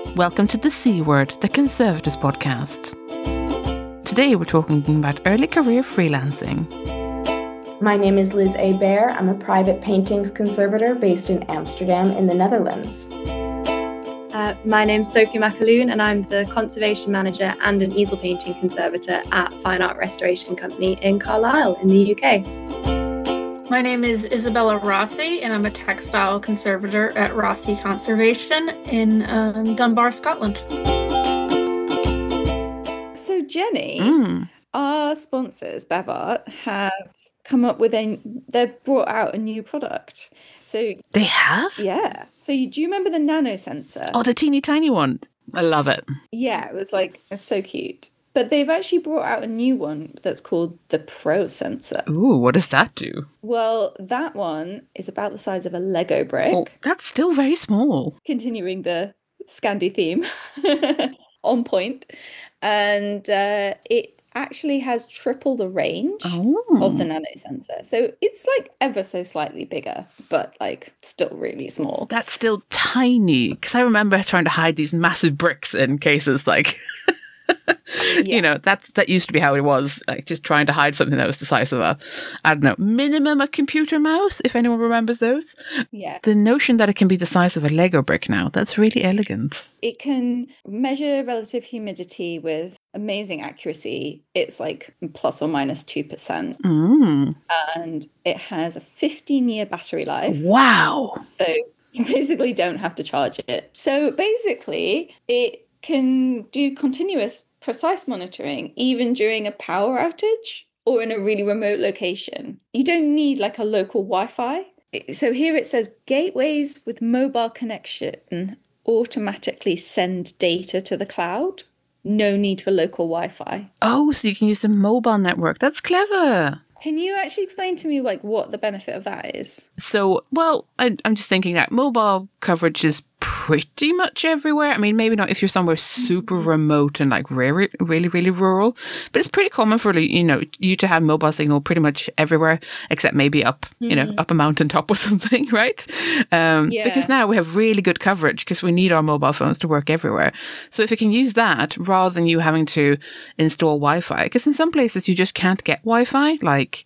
Welcome to The C Word, the Conservators podcast. Today we're talking about early career freelancing. My name is Liz A. Bear. I'm a private paintings conservator based in Amsterdam in the Netherlands. My name's Sophie McAloon and I'm the conservation manager and an easel painting conservator at Fine Art Restoration Company in Carlisle in the UK. My name is Isabella Rossi and I'm a textile conservator at Rossi Conservation in Dunbar, Scotland. So Jenny, our sponsors, Bevart, have come up with they've brought out a new product. So They have? Yeah. So do you remember the nano sensor? Oh, the teeny tiny one. I love it. Yeah, it's so cute. But they've actually brought out a new one that's called the Pro Sensor. Ooh, what does that do? Well, that one is about the size of a Lego brick. Oh, that's still very small. Continuing the Scandi theme. On point. And it actually has triple the range of the nano sensor. So it's like ever so slightly bigger, but like still really small. That's still tiny. Because I remember trying to hide these massive bricks in cases like... Yeah. You know, that used to be how it was, like just trying to hide something that was the size of minimum a computer mouse, if anyone remembers those. Yeah. The notion that it can be the size of a Lego brick now, that's really elegant. It can measure relative humidity with amazing accuracy. It's like plus or minus 2%. And it has a 15-year battery life. Wow. So you basically don't have to charge it. So basically, it can do continuous precise monitoring even during a power outage or in a really remote location. You don't need like a local Wi-Fi. So here it says gateways with mobile connection automatically send data to the cloud. No need for local Wi-Fi. Oh, so you can use the mobile network. That's clever. Can you actually explain to me like what the benefit of that is? So, well, I'm just thinking that mobile coverage is pretty much everywhere. I mean, maybe not if you're somewhere super remote and like really, really, really rural, but it's pretty common for, you to have mobile signal pretty much everywhere, except maybe up, up a mountaintop or something, right? Because now we have really good coverage because we need our mobile phones to work everywhere. So if you can use that rather than you having to install Wi-Fi, because in some places you just can't get Wi-Fi, like,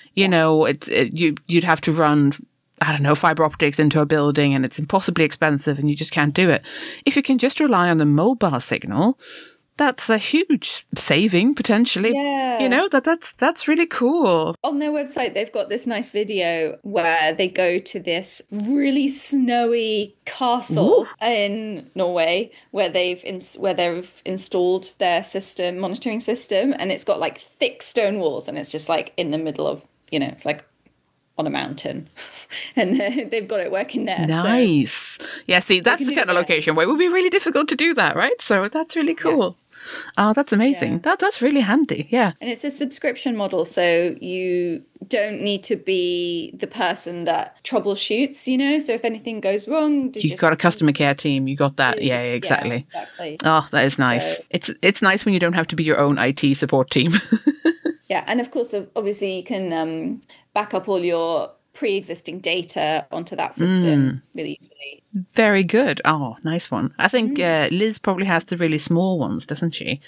you'd have to run, I don't know, fiber optics into a building and it's impossibly expensive and you just can't do it. If you can just rely on the mobile signal, that's a huge saving potentially. Yeah. That's really cool. On their website, they've got this nice video where they go to this really snowy castle in Norway where they've installed their monitoring system, and it's got like thick stone walls, and it's just like in the middle of, it's like on a mountain, and they've got it working there. Nice. So yeah, see, that's the kind of location where it would be really difficult to do that, right? So that's really cool. Yeah. Oh, that's amazing. Yeah. That's really handy. Yeah. And it's a subscription model, so you don't need to be the person that troubleshoots, So if anything goes wrong, you've got a customer care team. You got that. Yeah, exactly. Yeah, exactly. Oh, that is nice. So, it's nice when you don't have to be your own IT support team. Yeah, and of course, obviously, you can back up all your pre-existing data onto that system really easily. Very good. Oh, nice one. I think Liz probably has the really small ones, doesn't she?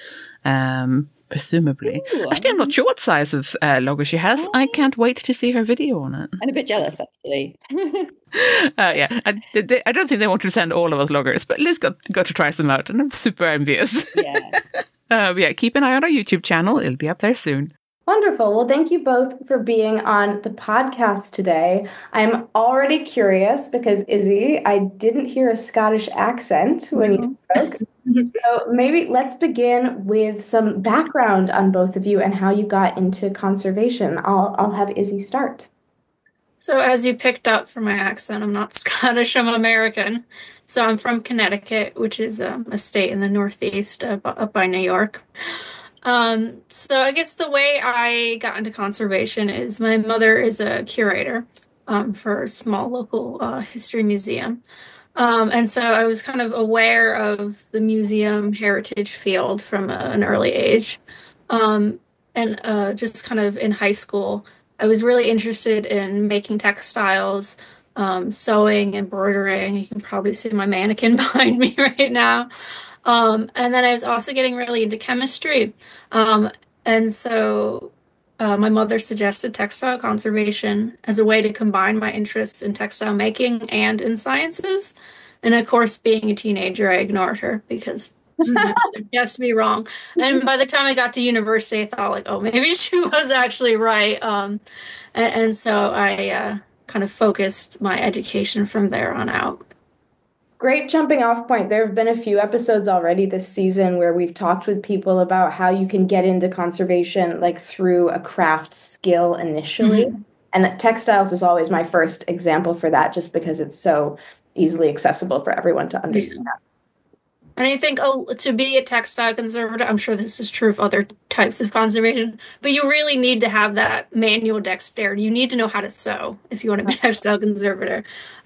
Presumably. Ooh, actually, I'm not sure what size of logger she has. I can't wait to see her video on it. I'm a bit jealous, actually. Yeah, I don't think they want to send all of us loggers, but Liz got to try some out, and I'm super envious. Yeah. Keep an eye on our YouTube channel. It'll be up there soon. Wonderful. Well, thank you both for being on the podcast today. I'm already curious because, Izzy, I didn't hear a Scottish accent when you spoke. So maybe let's begin with some background on both of you and how you got into conservation. I'll have Izzy start. So as you picked up from my accent, I'm not Scottish, I'm American. So I'm from Connecticut, which is a state in the Northeast up by New York. So I guess the way I got into conservation is my mother is a curator for a small local history museum. And so I was kind of aware of the museum heritage field from an early age. And just kind of in high school, I was really interested in making textiles sewing, embroidering. You can probably see my mannequin behind me right now. And then I was also getting really into chemistry. And so my mother suggested textile conservation as a way to combine my interests in textile making and in sciences. And of course, being a teenager, I ignored her because she's my mother. She has to be wrong. And by the time I got to university, I thought like, oh, maybe she was actually right. And so I kind of focused my education from there on out. Great jumping off point. There have been a few episodes already this season where we've talked with people about how you can get into conservation like through a craft skill initially. Mm-hmm. And textiles is always my first example for that, just because it's so easily accessible for everyone to understand. Yeah. And I think, to be a textile conservator, I'm sure this is true of other types of conservation, but you really need to have that manual dexterity. You need to know how to sew if you want to be a textile conservator.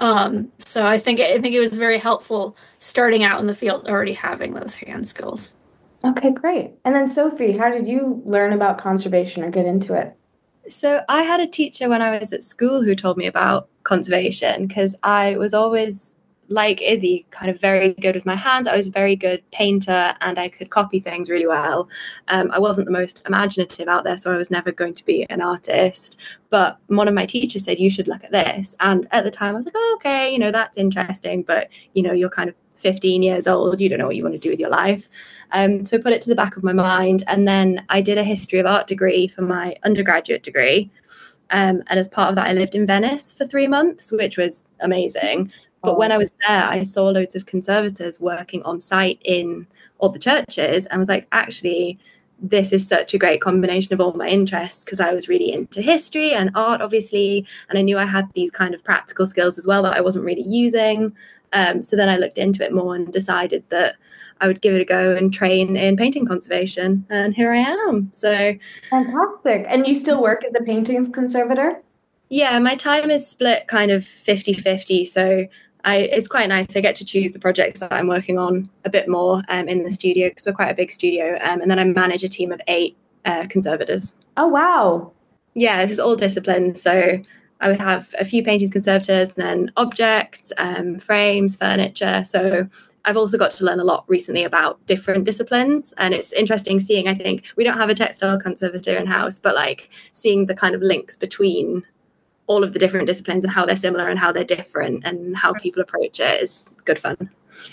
So I think it was very helpful starting out in the field, already having those hand skills. Okay, great. And then Sophie, how did you learn about conservation or get into it? So I had a teacher when I was at school who told me about conservation because I was always, like Izzy, kind of very good with my hands. I was a very good painter and I could copy things really well. I wasn't the most imaginative out there, so I was never going to be an artist. But one of my teachers said, you should look at this. And at the time I was like, oh, okay, that's interesting. But, you're kind of 15 years old. You don't know what you want to do with your life. So I put it to the back of my mind. And then I did a history of art degree for my undergraduate degree. And as part of that, I lived in Venice for 3 months, which was amazing. But when I was there, I saw loads of conservators working on site in all the churches. And I was like, actually, this is such a great combination of all my interests, because I was really into history and art, obviously. And I knew I had these kind of practical skills as well that I wasn't really using. So then I looked into it more and decided that I would give it a go and train in painting conservation. And here I am. So fantastic. And you still work as a painting conservator? Yeah, my time is split kind of 50-50. So it's quite nice. I get to choose the projects that I'm working on a bit more in the studio, because we're quite a big studio. And then I manage a team of 8 conservators. Oh, wow. Yeah, this is all disciplines. So I would have a few paintings conservators, and then objects, frames, furniture. So I've also got to learn a lot recently about different disciplines. And it's interesting seeing, I think, we don't have a textile conservator in-house, but like seeing the kind of links between all of the different disciplines and how they're similar and how they're different and how people approach it is good fun.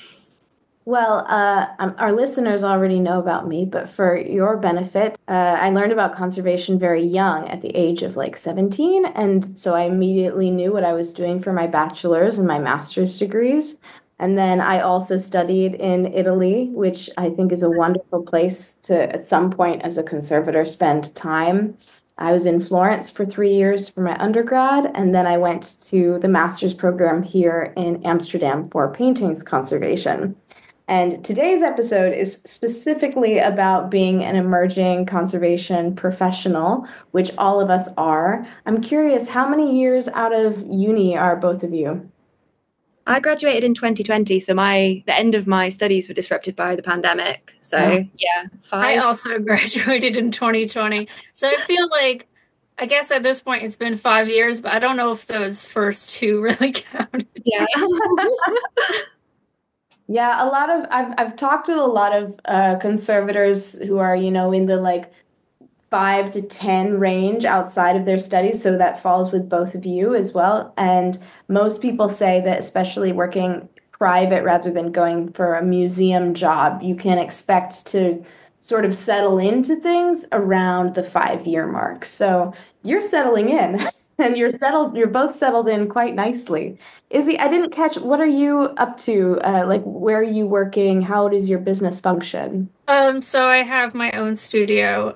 Well, our listeners already know about me, but for your benefit, I learned about conservation very young, at the age of like 17. And so I immediately knew what I was doing for my bachelor's and my master's degrees. And then I also studied in Italy, which I think is a wonderful place to, at some point as a conservator, spend time. I was in Florence for 3 years for my undergrad, and then I went to the master's program here in Amsterdam for paintings conservation. And today's episode is specifically about being an emerging conservation professional, which all of us are. I'm curious, how many years out of uni are both of you? I graduated in 2020, so the end of my studies were disrupted by the pandemic. So yeah, 5. I also graduated in 2020. So I feel like, I guess at this point it's been 5 years, but I don't know if those first 2 really count. Yeah. Yeah, I've talked with a lot of conservators who are, in the like 5 to 10 range outside of their studies. So that falls with both of you as well. And most people say that, especially working private rather than going for a museum job, you can expect to sort of settle into things around the 5-year mark. So you're settling in and you're both settled in quite nicely. Izzy, I didn't catch, what are you up to? Like, where are you working? How does your business function? So I have my own studio.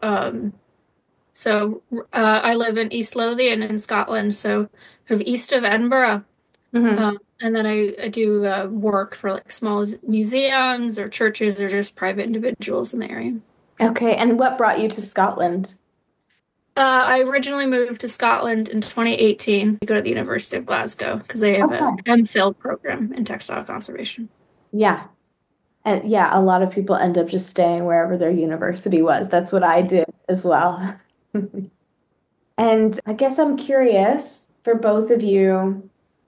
I live in East Lothian in Scotland, so kind of east of Edinburgh. Mm-hmm. And then I do work for like small museums or churches or just private individuals in the area. Okay, and what brought you to Scotland? I originally moved to Scotland in 2018 to go to the University of Glasgow because they have an MPhil program in textile conservation. Yeah. And yeah, a lot of people end up just staying wherever their university was. That's what I did as well. And I guess I'm curious for both of you,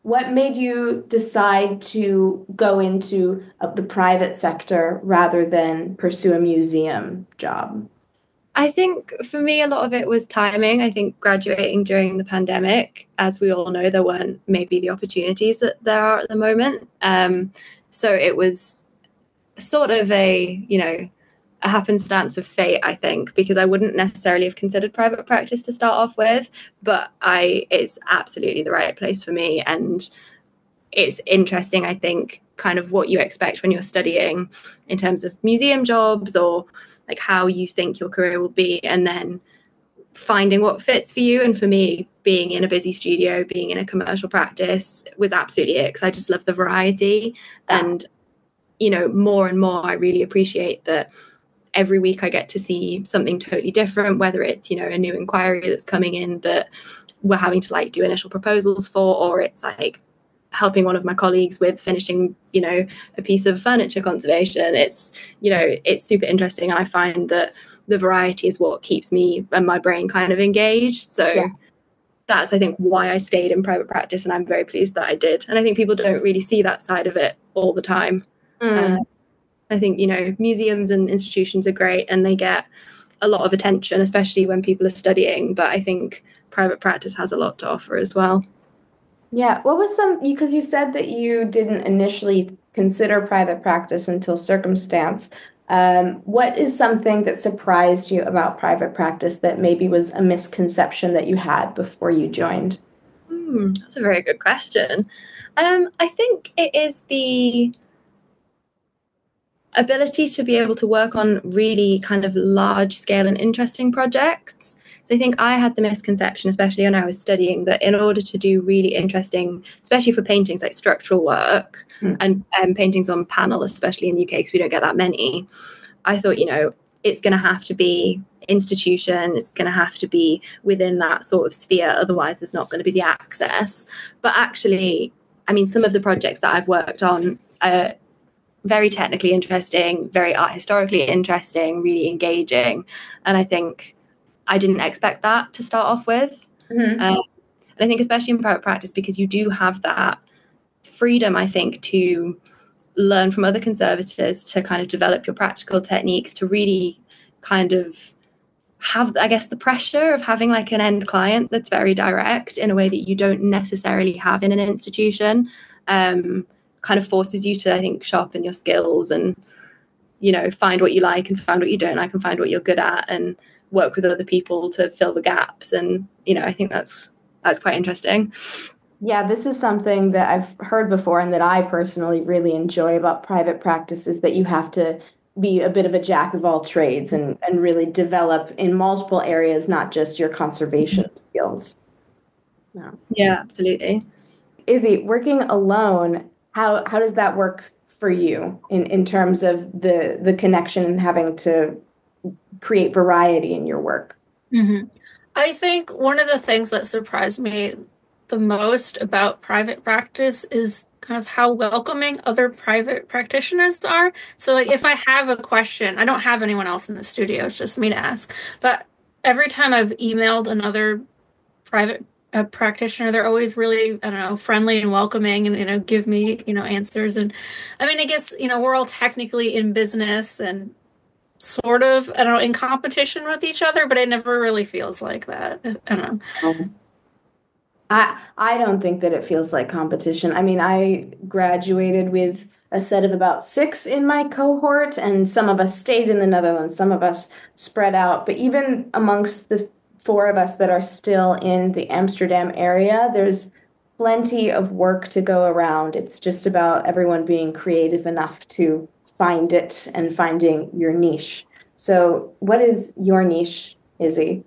what made you decide to go into the private sector rather than pursue a museum job? I think for me, a lot of it was timing. I think graduating during the pandemic, as we all know, there weren't maybe the opportunities that there are at the moment. So it was sort of a happenstance of fate, I think, because I wouldn't necessarily have considered private practice to start off with, but it's absolutely the right place for me. And it's interesting, I think, kind of what you expect when you're studying in terms of museum jobs or like how you think your career will be, and then finding what fits for you. And for me, being in a busy studio, being in a commercial practice was absolutely it, because I just love the variety. And, more and more, I really appreciate that every week I get to see something totally different, whether it's, a new inquiry that's coming in that we're having to do initial proposals for, or it's helping one of my colleagues with finishing, a piece of furniture conservation. It's super interesting. And I find that the variety is what keeps me and my brain kind of engaged. So that's, I think, why I stayed in private practice. And I'm very pleased that I did. And I think people don't really see that side of it all the time. I think, museums and institutions are great and they get a lot of attention, especially when people are studying. But I think private practice has a lot to offer as well. Yeah. What was because you said that you didn't initially consider private practice until circumstance. What is something that surprised you about private practice that maybe was a misconception that you had before you joined? That's a very good question. I think it is the ability to be able to work on really kind of large scale and interesting projects. So I think I had the misconception, especially when I was studying, that in order to do really interesting, especially for paintings like structural work and paintings on panel, especially in the UK, because we don't get that many, I thought, it's going to have to be institution, it's going to have to be within that sort of sphere, otherwise there's not going to be the access. But actually, I mean, some of the projects that I've worked on are very technically interesting, very art historically interesting, really engaging. And I think I didn't expect that to start off with. And I think especially in private practice, because you do have that freedom, I think, to learn from other conservators, to kind of develop your practical techniques, to really kind of have, I guess, the pressure of having like an end client that's very direct in a way that you don't necessarily have in an institution. Kind of forces you to, I think, sharpen your skills and, find what you like and find what you don't like and find what you're good at and work with other people to fill the gaps. And, I think that's quite interesting. Yeah, this is something that I've heard before and that I personally really enjoy about private practice, is that you have to be a bit of a jack of all trades and really develop in multiple areas, not just your conservation skills. Yeah, absolutely. Izzy, working alone, how does that work for you in terms of the connection and having to create variety in your work? I think one of the things that surprised me the most about private practice is kind of how welcoming other private practitioners are. So if I have a question, I don't have anyone else in the studio, it's just me to ask. But every time I've emailed another private practitioner, they're always really, friendly and welcoming and, give me, answers. And I mean, I guess, we're all technically in business and sort of, in competition with each other, but it never really feels like that. I don't know. I don't think that it feels like competition. I mean, I graduated with a set of about 6 in my cohort, and some of us stayed in the Netherlands, some of us spread out. But even amongst the 4 of us that are still in the Amsterdam area, there's plenty of work to go around. It's just about everyone being creative enough to find it and finding your niche. So what is your niche, Izzy?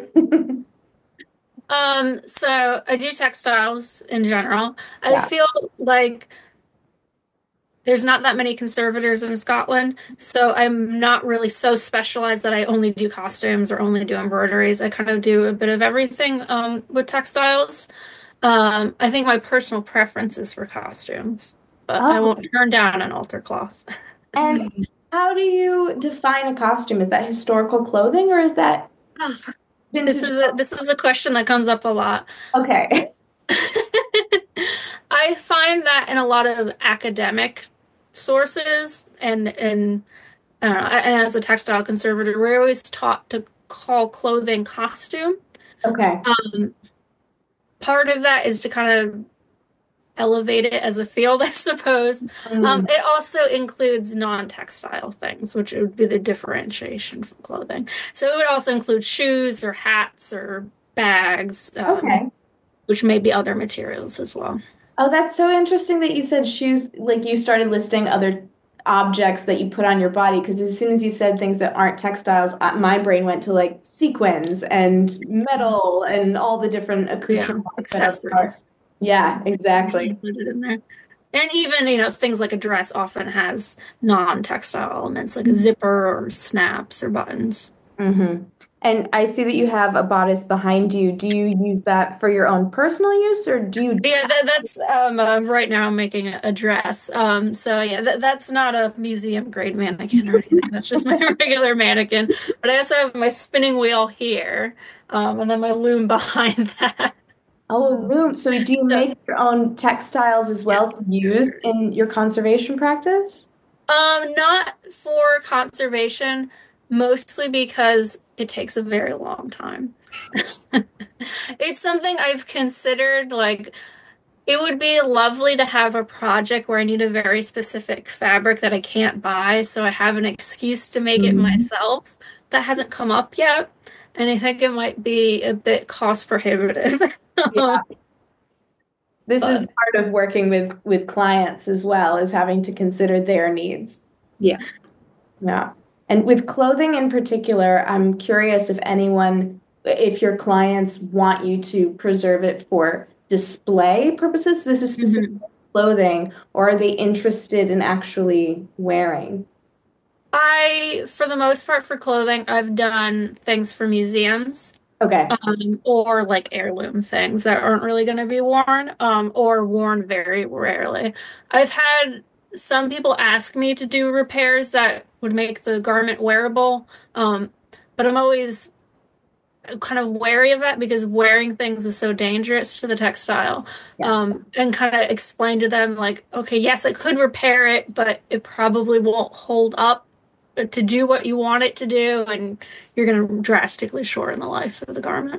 So I do textiles in general. I feel like there's not that many conservators in Scotland, so I'm not really so specialized that I only do costumes or only do embroideries. I kind of do a bit of everything with textiles. I think my personal preference is for costumes, but I won't turn down an altar cloth. And how do you define a costume? Is that historical clothing or is that This is a question that comes up a lot. Okay. I I find that in a lot of academic sources and and as a textile conservator, we're always taught to call clothing costume. Okay. Part of that is to kind of elevate it as a field, I suppose. It also includes non-textile things, which would be the differentiation from clothing. So it would also include shoes or hats or bags, which may be other materials as well. Oh, that's so interesting that you said shoes, like you started listing other objects that you put on your body, because as soon as you said things that aren't textiles, my brain went to like sequins and metal and all the different accoutrements. Accessories. Yeah, exactly. Included in there. And even, things like a dress often has non-textile elements, like a zipper or snaps or buttons. Mm-hmm. And I see that you have a bodice behind you. Do you use that for your own personal use, or do you? Yeah, that's right now I'm making a dress. So yeah, that's not a museum grade mannequin or anything. That's just my regular mannequin. But I also have my spinning wheel here, and then my loom behind that. Oh, a loom. So do you make your own textiles as well to use in your conservation practice? Not for conservation, mostly because it takes a very long time. It's something I've considered, like, it would be lovely to have a project where I need a very specific fabric that I can't buy, so I have an excuse to make it myself. That hasn't come up yet, and I think it might be a bit cost prohibitive. Yeah. This is part of working with clients as well, is having to consider their needs. Yeah. Yeah. And with clothing in particular, I'm curious if your clients want you to preserve it for display purposes. This is specific clothing, or are they interested in actually wearing? For the most part, for clothing, I've done things for museums. Okay. Or like heirloom things that aren't really going to be worn, or worn very rarely. I've had some people ask me to do repairs that would make the garment wearable, but I'm always kind of wary of that because wearing things is so dangerous to the textile. And kind of explain to them, like, okay, yes, I could repair it, but it probably won't hold up to do what you want it to do, and you're going to drastically shorten the life of the garment.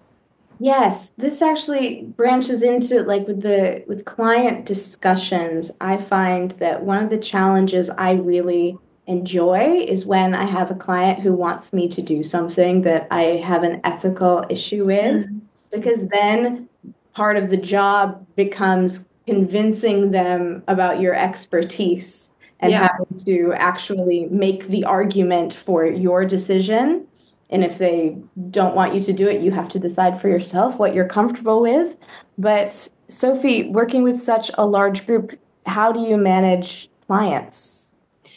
Yes, this actually branches into, like, with client discussions. I find that one of the challenges I really enjoy is when I have a client who wants me to do something that I have an ethical issue with, because then part of the job becomes convincing them about your expertise and having to actually make the argument for your decision. And if they don't want you to do it, you have to decide for yourself what you're comfortable with. But Sophie, working with such a large group, how do you manage clients?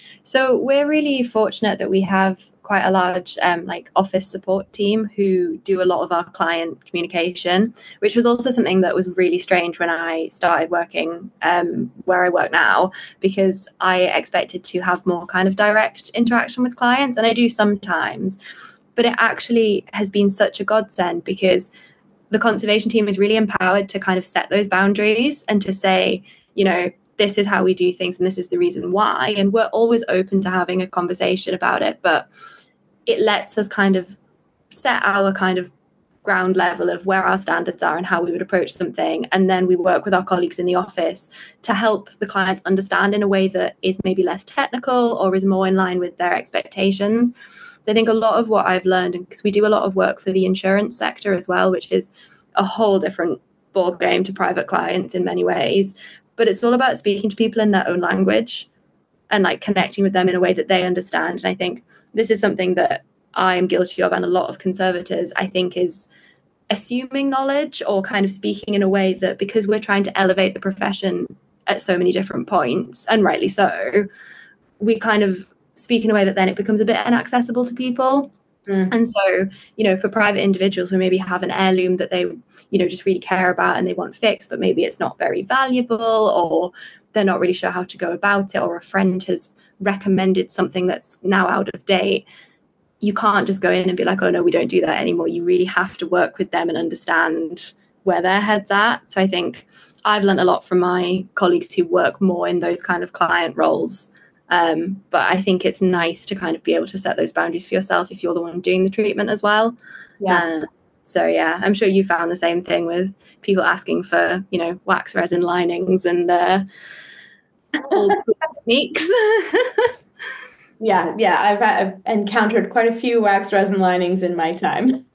So we're really fortunate that we have quite a large office support team who do a lot of our client communication, which was also something that was really strange when I started working where I work now, because I expected to have more kind of direct interaction with clients, and I do sometimes, but it actually has been such a godsend because the conservation team is really empowered to kind of set those boundaries and to say, this is how we do things and this is the reason why. And we're always open to having a conversation about it, but it lets us kind of set our kind of ground level of where our standards are and how we would approach something. And then we work with our colleagues in the office to help the clients understand in a way that is maybe less technical or is more in line with their expectations. So I think a lot of what I've learned, because we do a lot of work for the insurance sector as well, which is a whole different ball game to private clients in many ways. But it's all about speaking to people in their own language and like connecting with them in a way that they understand. And I think this is something that I am guilty of, and a lot of conservators, I think, is assuming knowledge or kind of speaking in a way that, because we're trying to elevate the profession at so many different points, and rightly so, we kind of speak in a way that then it becomes a bit inaccessible to people. And so, for private individuals who maybe have an heirloom that they, just really care about and they want fixed, but maybe it's not very valuable, or they're not really sure how to go about it, or a friend has recommended something that's now out of date, you can't just go in and be like, oh no, we don't do that anymore. You really have to work with them and understand where their head's at. So I think I've learned a lot from my colleagues who work more in those kind of client roles. But I think it's nice to kind of be able to set those boundaries for yourself if you're the one doing the treatment as well. Yeah. So yeah, I'm sure you found the same thing with people asking for, you know, wax resin linings and old school techniques. Yeah, I've encountered quite a few wax resin linings in my time.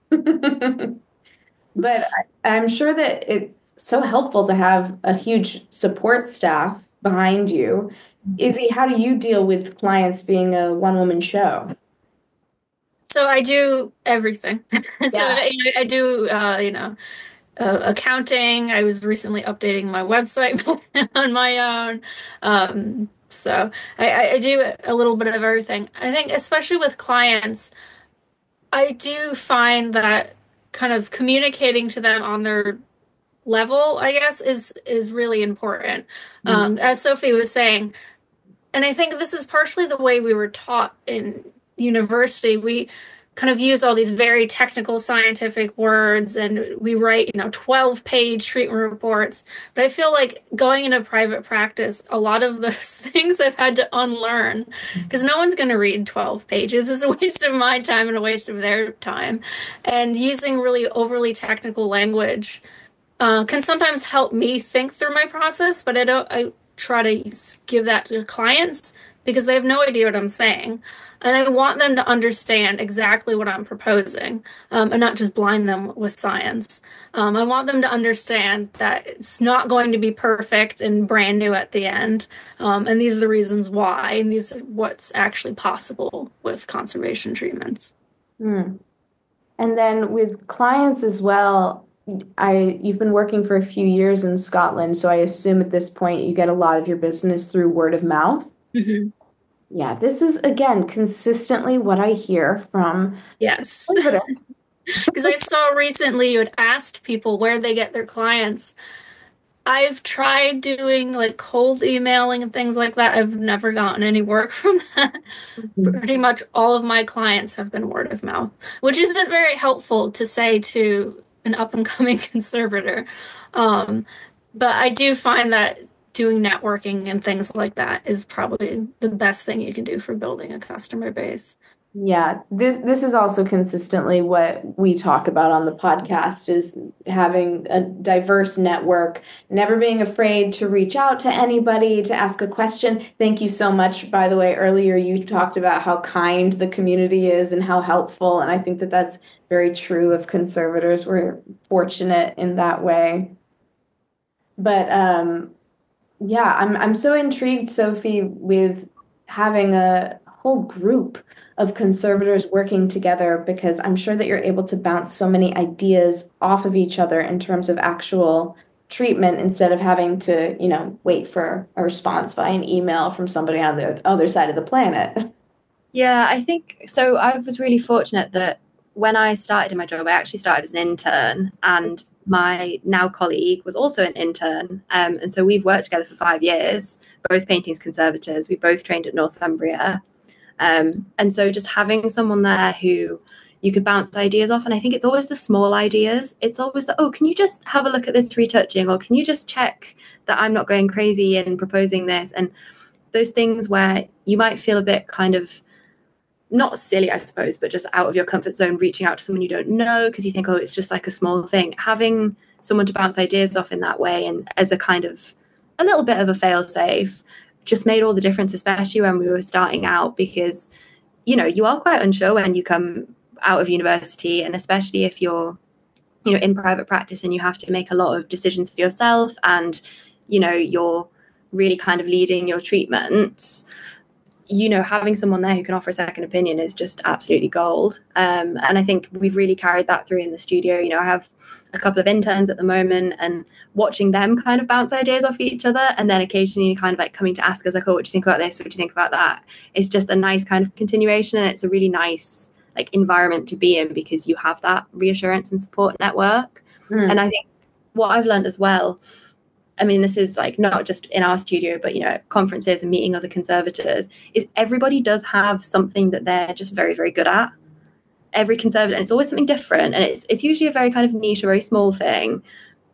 But I'm sure that it's so helpful to have a huge support staff behind you. Izzy, how do you deal with clients being a one-woman show? So I do everything. So Yeah. I do, accounting. I was recently updating my website on my own. So I do a little bit of everything. I think, especially with clients, I do find that kind of communicating to them on their level, I guess, is really important. As Sophie was saying, and I think this is partially the way we were taught in university. We kind of use all these very technical scientific words and we write, 12-page treatment reports. But I feel like going into private practice, a lot of those things I've had to unlearn because no one's going to read 12 pages. It's a waste of my time and a waste of their time. And using really overly technical language can sometimes help me think through my process, but I try to give that to clients because they have no idea what I'm saying. And I want them to understand exactly what I'm proposing and not just blind them with science. I want them to understand that it's not going to be perfect and brand new at the end. And these are the reasons why, and these are what's actually possible with conservation treatments. And then with clients as well, you've been working for a few years in Scotland, so I assume at this point you get a lot of your business through word of mouth. Mm-hmm. Yeah, this is, again, consistently what I hear from. Yes. Because I saw recently you had asked people where they get their clients. I've tried doing like cold emailing and things like that. I've never gotten any work from that. Pretty much all of my clients have been word of mouth, which isn't very helpful to say to an up-and-coming conservator. But I do find that doing networking and things like that is probably the best thing you can do for building a customer base. Yeah, this is also consistently what we talk about on the podcast is having a diverse network, never being afraid to reach out to anybody, to ask a question. Thank you so much. By the way, earlier you talked about how kind the community is and how helpful, and I think that that's very true of conservators. We're fortunate in that way. But yeah, I'm so intrigued, Sophie, with having a whole group of conservators working together because I'm sure that you're able to bounce so many ideas off of each other in terms of actual treatment instead of having to, wait for a response via an email from somebody on the other side of the planet. Yeah, I think so. I was really fortunate that when I started in my job, I actually started as an intern, and my now colleague was also an intern. And so we've worked together for 5 years, both paintings conservators. We both trained at Northumbria. And so just having someone there who you could bounce ideas off. And I think it's always the small ideas. It's always can you just have a look at this retouching? Or can you just check that I'm not going crazy in proposing this? And those things where you might feel a bit kind of not silly, I suppose, but just out of your comfort zone, reaching out to someone you don't know because you think, it's just like a small thing. Having someone to bounce ideas off in that way and as a kind of a little bit of a fail-safe just made all the difference, especially when we were starting out, because, you are quite unsure when you come out of university, and especially if you're, in private practice and you have to make a lot of decisions for yourself and, you're really kind of leading your treatments. Having someone there who can offer a second opinion is just absolutely gold. And I think we've really carried that through in the studio. I have a couple of interns at the moment and watching them kind of bounce ideas off each other. And then occasionally kind of like coming to ask us like, what do you think about this? What do you think about that? It's just a nice kind of continuation. And it's a really nice like environment to be in because you have that reassurance and support network. And I think what I've learned as well, I mean, this is like not just in our studio, but, conferences and meeting other conservators, is everybody does have something that they're just very, very good at. Every conservator, and it's always something different. And it's usually a very kind of niche, a very small thing.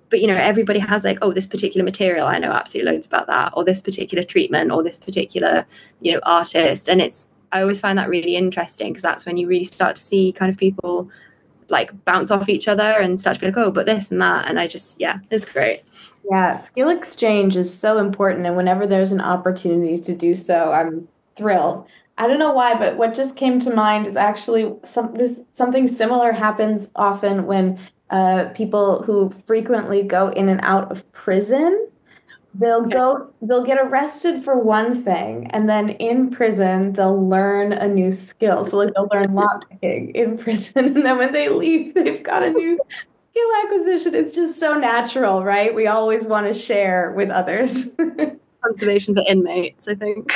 but everybody has like, oh, this particular material, I know absolutely loads about that, or this particular treatment, or this particular artist. And I always find that really interesting, because that's when you really start to see kind of people like bounce off each other and start to be like, oh, but this and that. And it's great. Yeah, skill exchange is so important, and whenever there's an opportunity to do so, I'm thrilled. I don't know why, but what just came to mind is actually something similar happens often when people who frequently go in and out of prison, they'll get arrested for one thing, and then in prison they'll learn a new skill. So like they'll learn lockpicking in prison, and then when they leave, they've got a new skill acquisition. It's just so natural, right? We always want to share with others. Conservation for inmates, I think.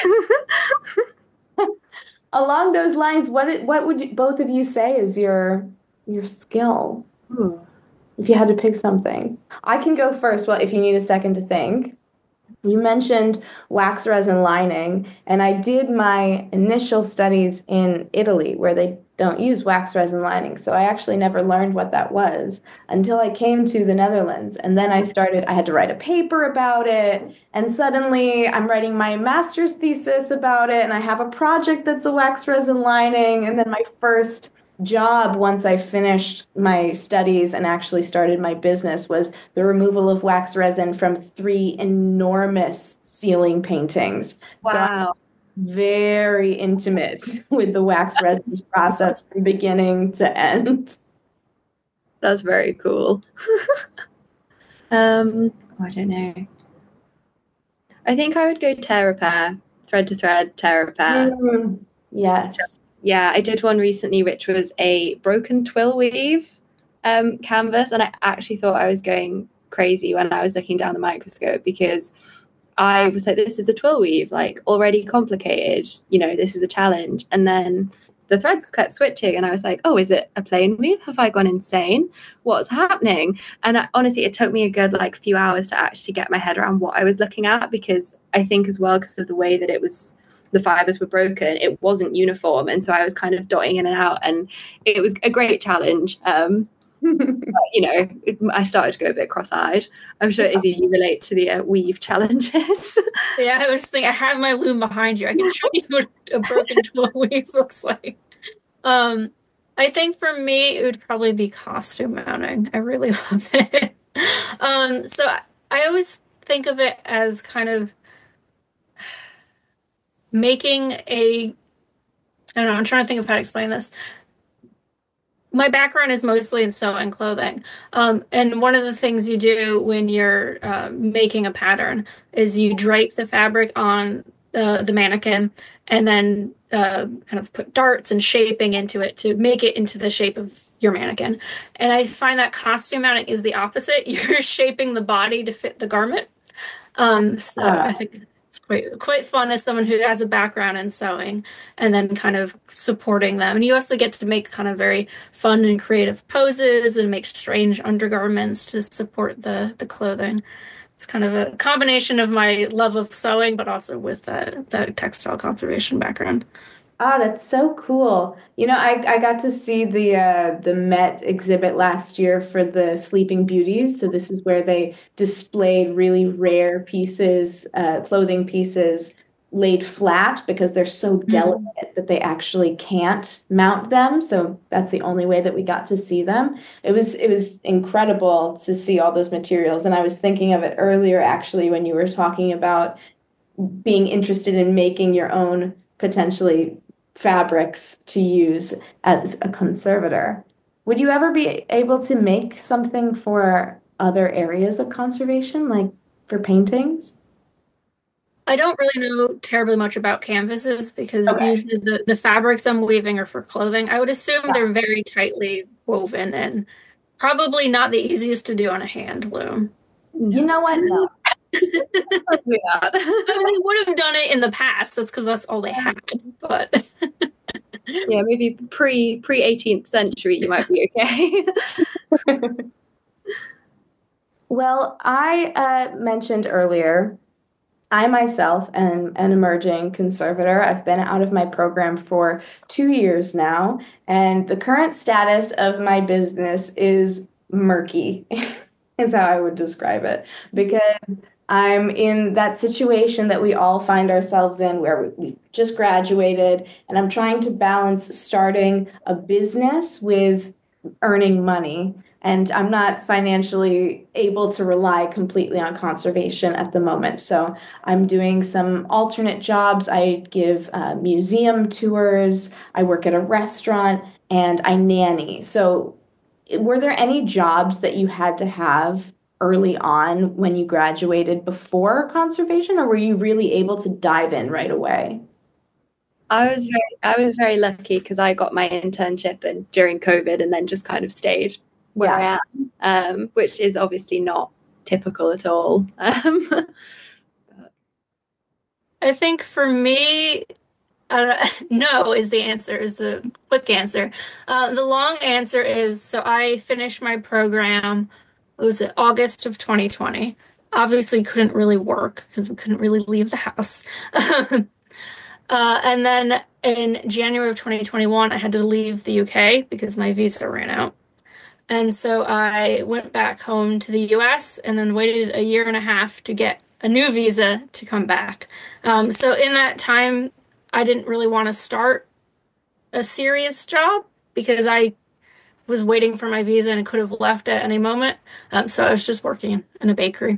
Along those lines, what would both of you say is your skill? If you had to pick something. I can go first. Well, if you need a second to think. You mentioned wax resin lining, and I did my initial studies in Italy where they don't use wax resin lining. So I actually never learned what that was until I came to the Netherlands. And then I had to write a paper about it. And suddenly I'm writing my master's thesis about it. And I have a project that's a wax resin lining. And then my first job, once I finished my studies and actually started my business, was the removal of wax resin from 3 enormous ceiling paintings. Wow. So I'm very intimate with the wax resin process from beginning to end. That's very cool. I don't know. I think I would go tear repair, thread to thread, tear repair. Yes. Yeah, I did one recently, which was a broken twill weave canvas. And I actually thought I was going crazy when I was looking down the microscope, because I was like, this is a twill weave, like already complicated, this is a challenge. And then the threads kept switching and I was like, oh, is it a plain weave? Have I gone insane? What's happening? And honestly, it took me a good few hours to actually get my head around what I was looking at, because I think as well, because of the way that the fibers were broken, it wasn't uniform. And so I was kind of dotting in and out, and it was a great challenge. But, I started to go a bit cross-eyed. I'm sure, Izzy, you relate to the weave challenges. Yeah, I was thinking, I have my loom behind you. I can show you what a broken twill weave looks like. I think for me, it would probably be costume mounting. I really love it. So I always think of it as kind of making I don't know, I'm trying to think of how to explain this. My background is mostly in sewing clothing. And one of the things you do when you're making a pattern is you drape the fabric on the mannequin, and then kind of put darts and shaping into it to make it into the shape of your mannequin. And I find that costume mounting is the opposite. You're shaping the body to fit the garment. So I think it's quite fun as someone who has a background in sewing, and then kind of supporting them. And you also get to make kind of very fun and creative poses and make strange undergarments to support the clothing. It's kind of a combination of my love of sewing, but also with the textile conservation background. Ah, that's so cool. I got to see the Met exhibit last year for the Sleeping Beauties. So this is where they displayed really rare pieces, clothing pieces laid flat because they're so delicate that they actually can't mount them. So that's the only way that we got to see them. It was incredible to see all those materials. And I was thinking of it earlier, actually, when you were talking about being interested in making your own potentially fabrics to use as a conservator. Would you ever be able to make something for other areas of conservation, like for paintings? I don't really know terribly much about canvases, because usually the fabrics I'm weaving are for clothing. I would assume they're very tightly woven and probably not the easiest to do on a hand loom. You know what? No. I would have done it in the past. That's because that's all they had. But yeah, maybe pre 18th century, you might be okay. Well, I mentioned earlier, I myself am an emerging conservator. I've been out of my program for 2 years now, and the current status of my business is murky. is how I would describe it, because I'm in that situation that we all find ourselves in where we just graduated, and I'm trying to balance starting a business with earning money. And I'm not financially able to rely completely on conservation at the moment. So I'm doing some alternate jobs. I give museum tours, I work at a restaurant, and I nanny. So were there any jobs that you had to have early on when you graduated before conservation, or were you really able to dive in right away? I was very lucky because I got my internship and during COVID and then just kind of stayed where I am, which is obviously not typical at all. I think for me, no is the answer, is the quick answer. The long answer is, so I finished my program, it was August of 2020. Obviously couldn't really work because we couldn't really leave the house. And then in January of 2021, I had to leave the UK because my visa ran out. And so I went back home to the US and then waited a year and a half to get a new visa to come back. So in that time, I didn't really want to start a serious job because I was waiting for my visa and could have left at any moment. So I was just working in a bakery.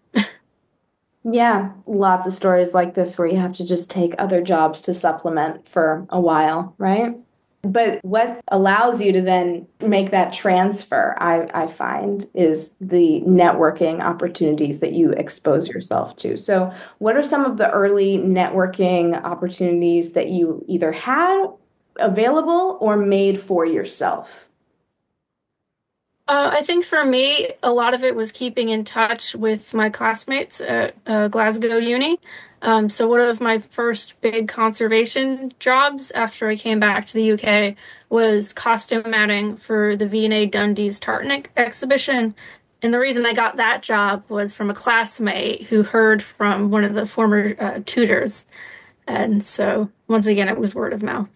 Yeah, lots of stories like this where you have to just take other jobs to supplement for a while, right? But what allows you to then make that transfer, I find, is the networking opportunities that you expose yourself to. So, what are some of the early networking opportunities that you either had available or made for yourself? I think for me, a lot of it was keeping in touch with my classmates at Glasgow Uni. So one of my first big conservation jobs after I came back to the UK was costume matting for the V&A Dundee's Tartan exhibition. And the reason I got that job was from a classmate who heard from one of the former tutors. And so once again, it was word of mouth.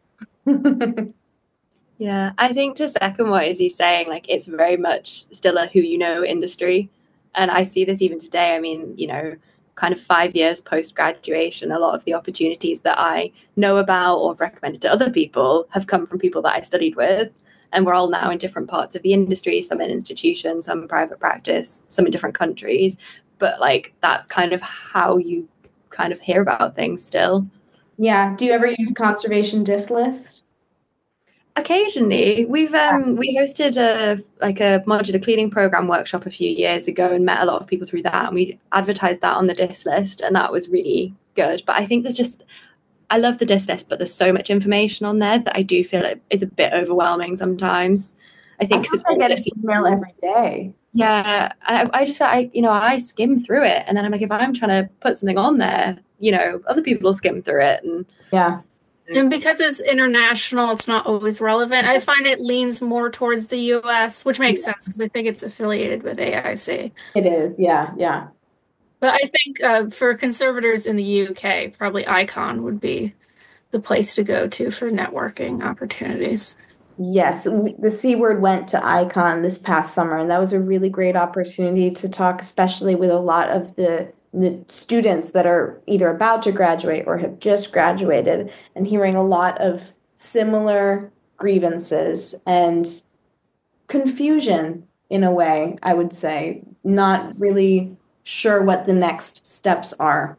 Yeah, I think to second what Izzy's saying, like it's very much still a who you know industry. And I see this even today. I mean, you know, kind of 5 years post graduation, a lot of the opportunities that I know about or have recommended to other people have come from people that I studied with. And we're all now in different parts of the industry, some in institutions, some in private practice, some in different countries. But like that's kind of how you kind of hear about things still. Yeah. Do you ever use Conservation Diss List? Occasionally, we hosted a modular cleaning program workshop a few years ago and met a lot of people through that, and we advertised that on the DIS list, and that was really good. But I think I love the DIS list, but there's so much information on there that I do feel it is a bit overwhelming sometimes. I think I get an email every day. Yeah, I just felt I skim through it, and then I'm like, if I'm trying to put something on there, other people will skim through it, and yeah. And because it's international, it's not always relevant. I find it leans more towards the US, which makes sense because I think it's affiliated with AIC. It is, yeah. But I think for conservators in the UK, probably Icon would be the place to go to for networking opportunities. Yes, the C word went to Icon this past summer, and that was a really great opportunity to talk, especially with a lot of the students that are either about to graduate or have just graduated, and hearing a lot of similar grievances and confusion in a way, I would say, not really sure what the next steps are.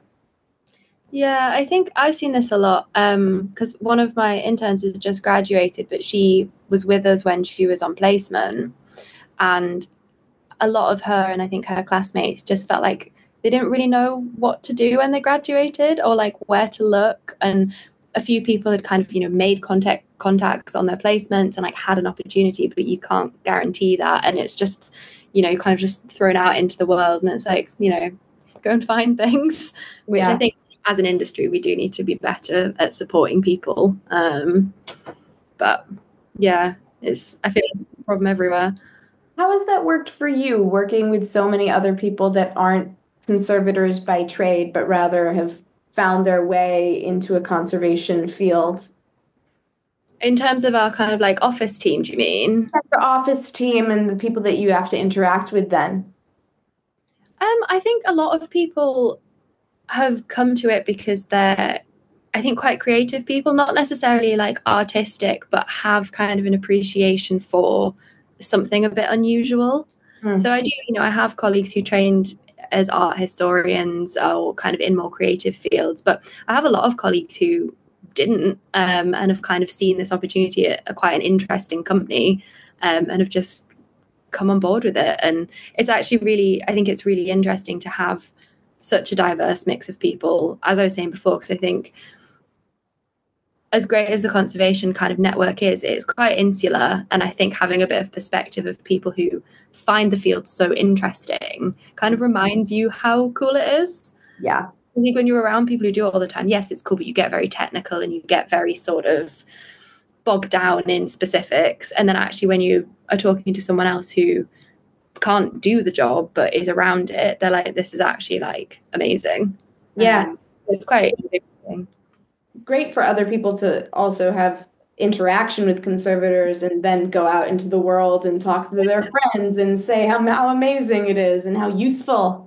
Yeah, I think I've seen this a lot because one of my interns has just graduated, but she was with us when she was on placement. And a lot of her and I think her classmates just felt like they didn't really know what to do when they graduated or like where to look. And a few people had kind of, made contacts on their placements and like had an opportunity, but you can't guarantee that. And it's just, kind of just thrown out into the world. And it's like, go and find things, which I think as an industry, we do need to be better at supporting people. But yeah, I feel like it's a problem everywhere. How has that worked for you, working with so many other people that aren't conservators by trade, but rather have found their way into a conservation field? In terms of our kind of like office team, do you mean? The office team and the people that you have to interact with then. I think a lot of people have come to it because they're, I think, quite creative people, not necessarily like artistic, but have kind of an appreciation for something a bit unusual. So I do, I have colleagues who trained as art historians or kind of in more creative fields, but I have a lot of colleagues who didn't and have kind of seen this opportunity at quite an interesting company and have just come on board with it. And it's actually really, I think it's really interesting to have such a diverse mix of people, as I was saying before, because I think as great as the conservation kind of network is, it's quite insular. And I think having a bit of perspective of people who find the field so interesting kind of reminds you how cool it is. Yeah. I think when you're around people who do it all the time, yes, it's cool, but you get very technical and you get very sort of bogged down in specifics. And then actually when you are talking to someone else who can't do the job but is around it, they're like, this is actually like amazing. Yeah. It's quite interesting. Great for other people to also have interaction with conservators and then go out into the world and talk to their friends and say how amazing it is and how useful.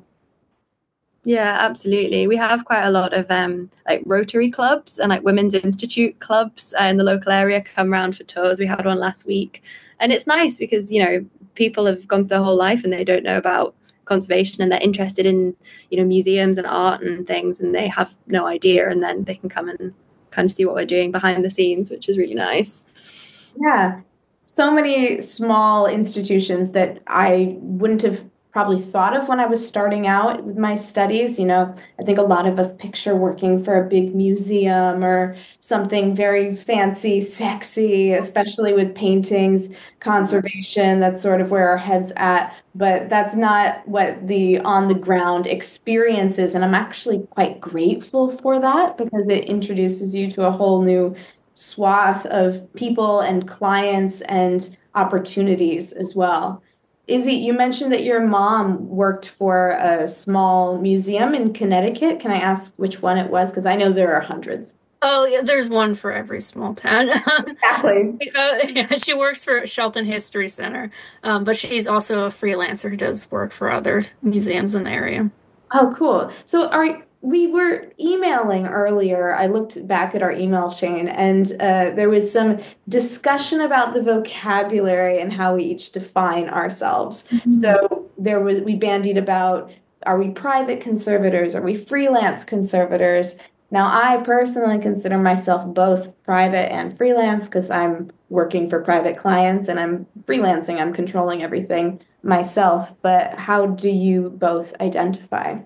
Yeah, absolutely. We have quite a lot of like Rotary clubs and like Women's Institute clubs in the local area come around for tours. We had one last week. And it's nice because, people have gone through their whole life and they don't know about conservation and they're interested in, museums and art and things, and they have no idea. And then they can come and kind of see what we're doing behind the scenes, which is really nice. Yeah. So many small institutions that I wouldn't have probably thought of when I was starting out with my studies. I think a lot of us picture working for a big museum or something very fancy, sexy, especially with paintings, conservation. That's sort of where our head's at. But that's not what the on the ground experience is. And I'm actually quite grateful for that because it introduces you to a whole new swath of people and clients and opportunities as well. Izzy, you mentioned that your mom worked for a small museum in Connecticut. Can I ask which one it was? Because I know there are hundreds. Oh, yeah, there's one for every small town. Exactly. Yeah, she works for Shelton History Center, but she's also a freelancer who does work for other museums in the area. Oh, cool. So we were emailing earlier. I looked back at our email chain and there was some discussion about the vocabulary and how we each define ourselves. Mm-hmm. So we bandied about, are we private conservators? Are we freelance conservators? Now, I personally consider myself both private and freelance because I'm working for private clients and I'm freelancing. I'm controlling everything myself. But how do you both identify?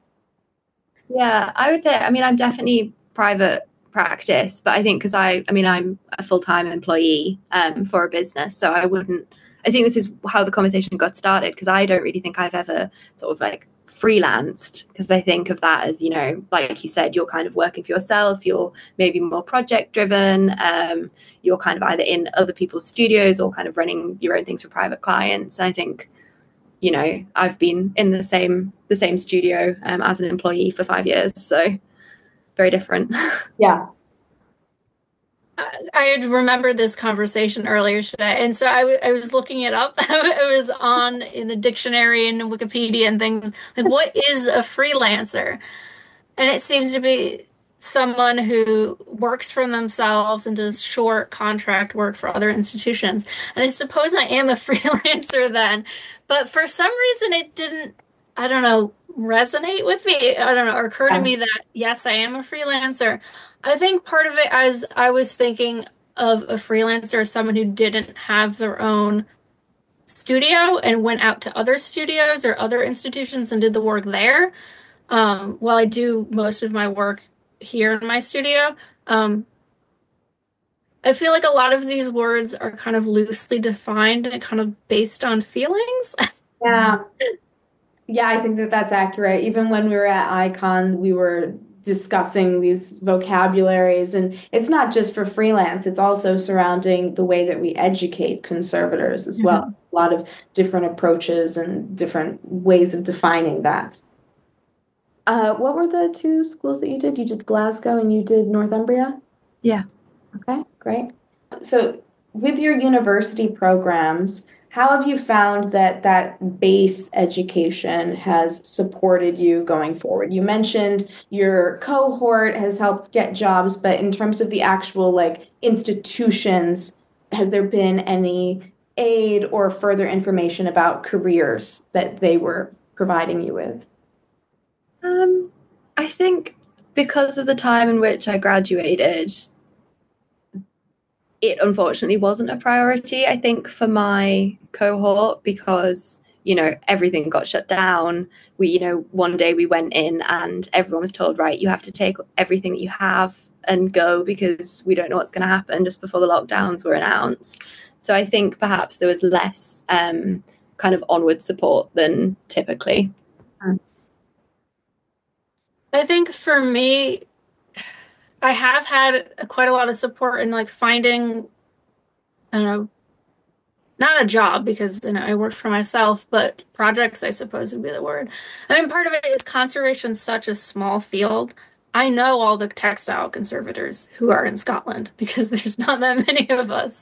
Yeah, I would say, I'm definitely private practice, but I think because I'm a full-time employee for a business, so I think this is how the conversation got started, because I don't really think I've ever sort of like freelanced, because I think of that as, like you said, you're kind of working for yourself, you're maybe more project driven, you're kind of either in other people's studios or kind of running your own things for private clients. And I think, I've been in the same studio as an employee for 5 years, so very different. Yeah. I had remembered this conversation earlier today, and so I was looking it up. It was in the dictionary and Wikipedia and things, like, what is a freelancer? And it seems to be someone who works for themselves and does short contract work for other institutions. And I suppose I am a freelancer then, but for some reason it didn't, I don't know, resonate with me. I don't know, or occur to me that yes, I am a freelancer. I think part of it, as I was thinking of a freelancer as someone who didn't have their own studio and went out to other studios or other institutions and did the work there. While I do most of my work here in my studio, I feel like a lot of these words are kind of loosely defined and kind of based on feelings. Yeah. Yeah, I think that's accurate. Even when we were at Icon, we were discussing these vocabularies, and it's not just for freelance, it's also surrounding the way that we educate conservators as well. A lot of different approaches and different ways of defining that. What were the two schools that you did? You did Glasgow and you did Northumbria? Yeah. Okay, great. So with your university programs, how have you found that that base education has supported you going forward? You mentioned your cohort has helped get jobs, but in terms of the actual like institutions, has there been any aid or further information about careers that they were providing you with? I think because of the time in which I graduated, it unfortunately wasn't a priority, I think, for my cohort because, everything got shut down. We, one day we went in and everyone was told, right, you have to take everything that you have and go because we don't know what's going to happen just before the lockdowns were announced. So I think perhaps there was less kind of onward support than typically. I think for me, I have had quite a lot of support in like finding, I don't know, not a job because I work for myself, but projects, I suppose would be the word. I mean, part of it is conservation's such a small field. I know all the textile conservators who are in Scotland because there's not that many of us.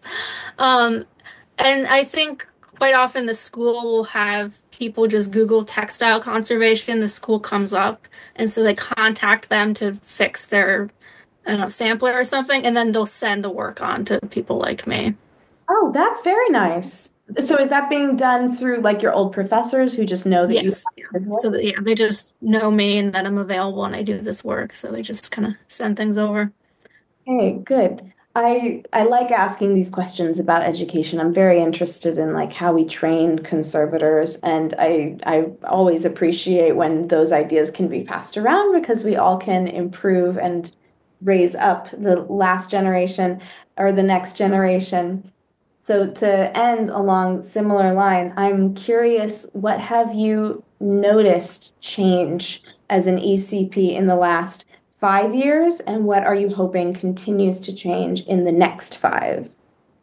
And I think quite often the school will have people just Google textile conservation, the school comes up, and so they contact them to fix their, I don't know, sampler or something, and then they'll send the work on to people like me. Oh, that's very nice. So is that being done through like your old professors who just know that Yes. you Yeah. So that, yeah, they just know me and that I'm available and I do this work, so they just kind of send things over. Hey, good. I like asking these questions about education. I'm very interested in like how we train conservators, and I always appreciate when those ideas can be passed around because we all can improve and raise up the last generation or the next generation. So to end along similar lines, I'm curious, what have you noticed change as an ECP in the last 5 years, and what are you hoping continues to change in the next 5?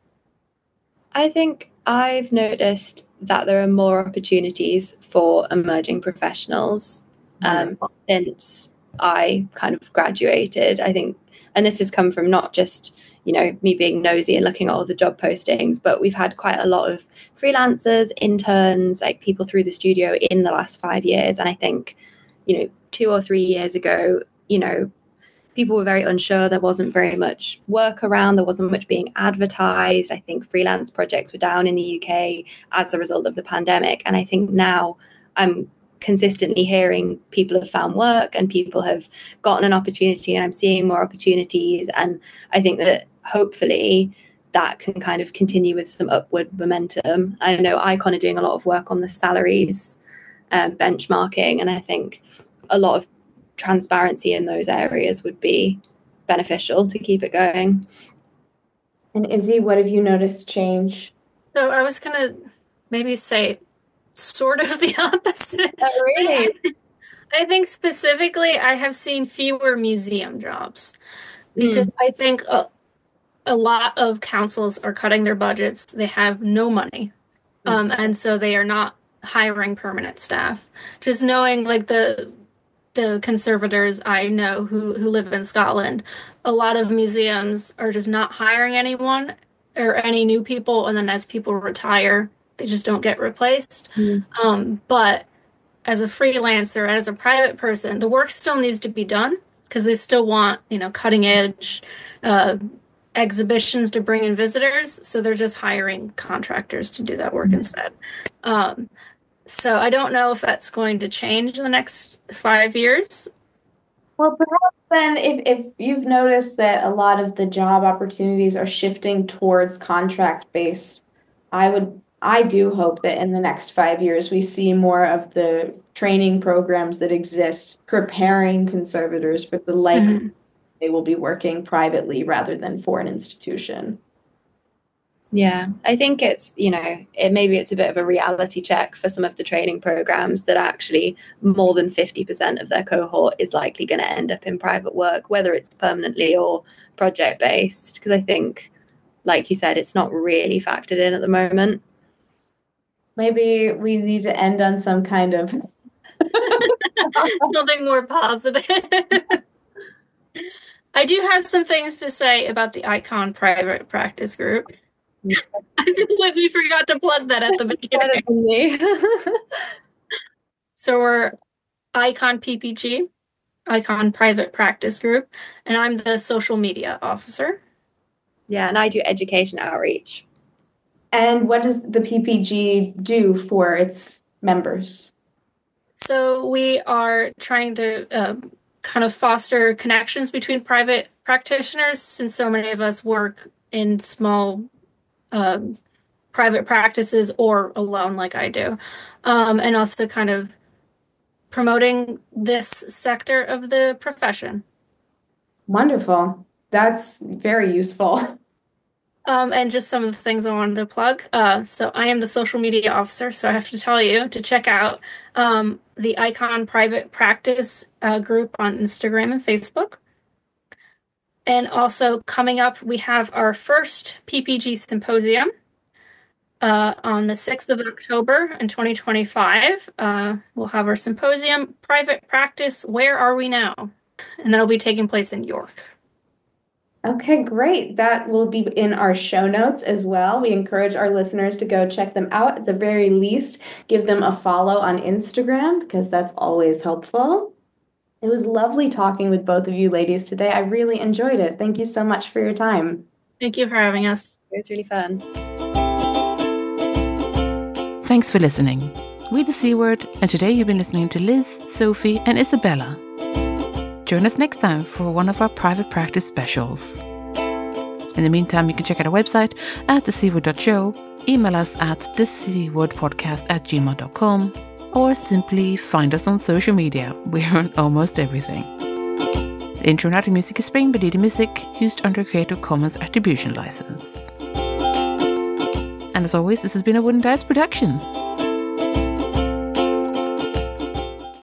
I think I've noticed that there are more opportunities for emerging professionals since I kind of graduated. I think, and this has come from not just, me being nosy and looking at all the job postings, but we've had quite a lot of freelancers, interns, like people through the studio in the last 5 years. And I think, 2 or 3 years ago, people were very unsure. There wasn't very much work around. There wasn't much being advertised. I think freelance projects were down in the UK as a result of the pandemic. And I think now I'm consistently hearing people have found work and people have gotten an opportunity, and I'm seeing more opportunities. And I think that hopefully that can kind of continue with some upward momentum. I know Icon are doing a lot of work on the salaries benchmarking, and I think a lot of transparency in those areas would be beneficial to keep it going. And Izzy, what have you noticed change? So I was gonna maybe say sort of the opposite. Oh, really? I think specifically I have seen fewer museum jobs because I think a lot of councils are cutting their budgets. They have no money. And so they are not hiring permanent staff. Just knowing like the conservators I know who live in Scotland, a lot of museums are just not hiring anyone or any new people, and then as people retire, they just don't get replaced. But as a freelancer, as a private person, the work still needs to be done because they still want, cutting edge exhibitions to bring in visitors. So they're just hiring contractors to do that work instead. So I don't know if that's going to change in the next 5 years. Well, perhaps then if you've noticed that a lot of the job opportunities are shifting towards contract-based, I do hope that in the next 5 years we see more of the training programs that exist preparing conservators for the likelihood they will be working privately rather than for an institution. Yeah, I think it's, maybe it's a bit of a reality check for some of the training programs that actually more than 50% of their cohort is likely going to end up in private work, whether it's permanently or project based. Because I think, like you said, it's not really factored in at the moment. Maybe we need to end on some kind of something more positive. I do have some things to say about the Icon private practice group. I feel like we forgot to plug that at the beginning. So we're Icon PPG, Icon Private Practice Group, and I'm the social media officer. Yeah, and I do education outreach. And what does the PPG do for its members? So we are trying to kind of foster connections between private practitioners, since so many of us work in small private practices or alone like I do, and also kind of promoting this sector of the profession. Wonderful. That's very useful. And just some of the things I wanted to plug. So I am the social media officer, so I have to tell you to check out the Icon Private Practice group on Instagram and Facebook. And also coming up, we have our first PPG Symposium on the 6th of October in 2025. We'll have our symposium, Private Practice, Where Are We Now? And that'll be taking place in York. Okay, great. That will be in our show notes as well. We encourage our listeners to go check them out. At the very least, give them a follow on Instagram, because that's always helpful. It was lovely talking with both of you ladies today. I really enjoyed it. Thank you so much for your time. Thank you for having us. It was really fun. Thanks for listening. We're the C Word, and today you've been listening to Liz, Sophie, and Isabella. Join us next time for one of our private practice specials. In the meantime, you can check out our website at thecword.show, email us at thecwordpodcast@gmail.com, or simply find us on social media. We're on almost everything. The intro and outro music is Spring by Didi Music, used under Creative Commons Attribution License. And as always, this has been a Wooden Dice production.